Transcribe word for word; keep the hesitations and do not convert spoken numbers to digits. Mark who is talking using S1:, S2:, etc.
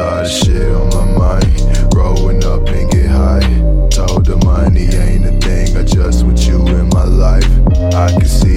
S1: lot of shit on my mind. Growing up and get high. Told the money ain't a thing, I just with you in my life. I can see